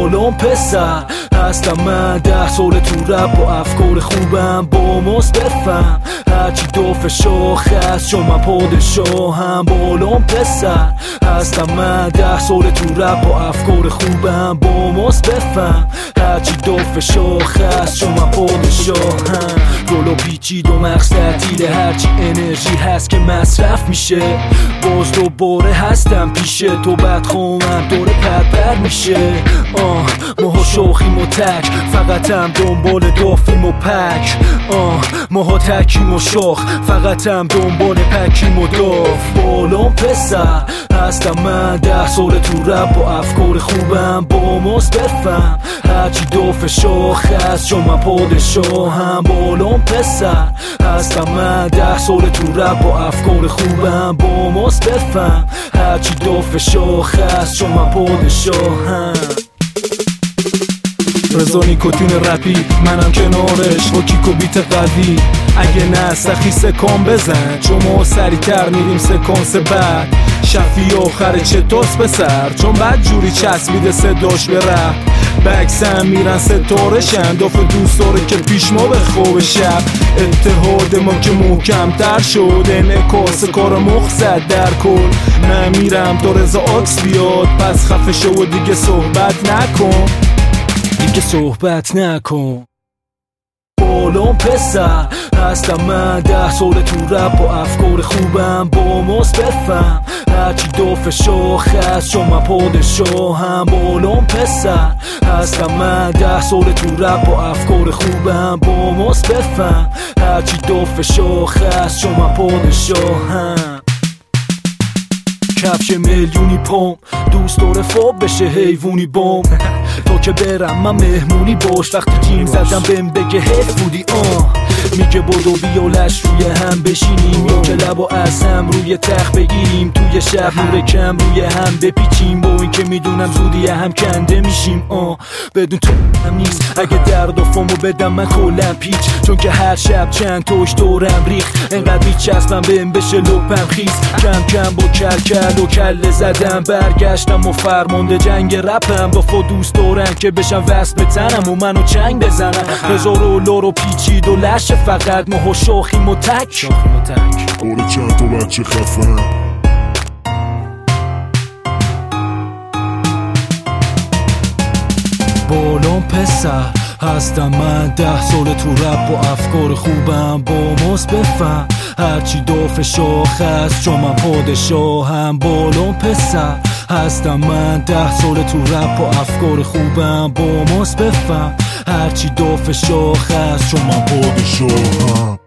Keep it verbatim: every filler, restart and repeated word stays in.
بالون پسر هستم من ده سال تو رپ با افکار خوبم با مصطفم هرچی دوف شاخ هست چون من پادشاهم بالون پسر هستم من ده سال تو رپ با افکار خوبم با مصطفم هرچی دوف شاخ هست چون من پادشاهم گلو پیچید و مغز تعطیل هرچی انرژی هست که مصرف میشه باز دوباره هستم پیشه تو بدخوامم دوره پرپر میشه آه ماها شاخیم و تک فقطم دنبال دافیم و پک آه ماها تکیم و شاخ فقطم دنبال پکیم و داف بالون پسر هستم من ده سال تو رپ با افکار خوبم با مصطفم هرچی داف شاخ هست چون من پادشاهم بالون پسر هستم من ده سال تو رپ با افکار خوبم با مصطفم هرچی داف شاخ هست چون من پادشاهم رضا نیکوتین رپی منم کنارش با کیک و بیت قوی اگه نه سخی سکان بزن چون ما سریع تر میریم سکانس بعد شفی آخر چتاس به سر چون بعد جوری چسبیده صداش به رپ بکسم میرن ستاره شن داف دوست داره که پیش ما به خواب شب اتحاد ما که محکم تر شد انعکاس کار مخصد در کل من میرم تا رضا آکس بیاد پس خفه شو و دیگه صحبت نکن دیگه صحبت نکن بالون پسر هستم من ده سال تو رپ با افکار خوبم با مصطفم هرچی داف شاخ هست چون من پادشاهم بالون پسر هستم من ده سال تو رپ با افکار خوبم با مصطفم هرچی داف شاخ هست چون من پادشاهم کفش میلیونی پام دوست داره فاب بشه حیوونی بام تا که برم من مهمونی باش وقتی جیم زدم بهم بگه حیف بودی آه میگه بدو بیالش روی هم بشینیم یا که لبا از هم روی تخت بگیریم توی شب نور کم روی هم بپیچیم با این که میدونم زودی هم کنده میشیم آه بدون تو هم نیست اگه درد و فامو بدم من کلم پیچ چون که هر شب چند توش دورم ریخ انقدر میچسبم بهم بشه لپم خیز کم کم با کل کل و کله زدم برگشتم و فرمانده جنگ رپم دافا دوست دارن که بشم وصل به تنم و منو چنگ بزنم هزار و لارو پیچید و لشه فقط ماها شاخیم و تک آره چند تا بچه خفن بالون پسر هستم من ده سال تو رپ با افکار خوبم با مصطفم هرچی داف شاخ هست چون من پادشاهم بالون پسر هستم من ده سال تو رپ با افکار خوبم با مصطفم هرچی داف شاخ هست چون من پادشاهم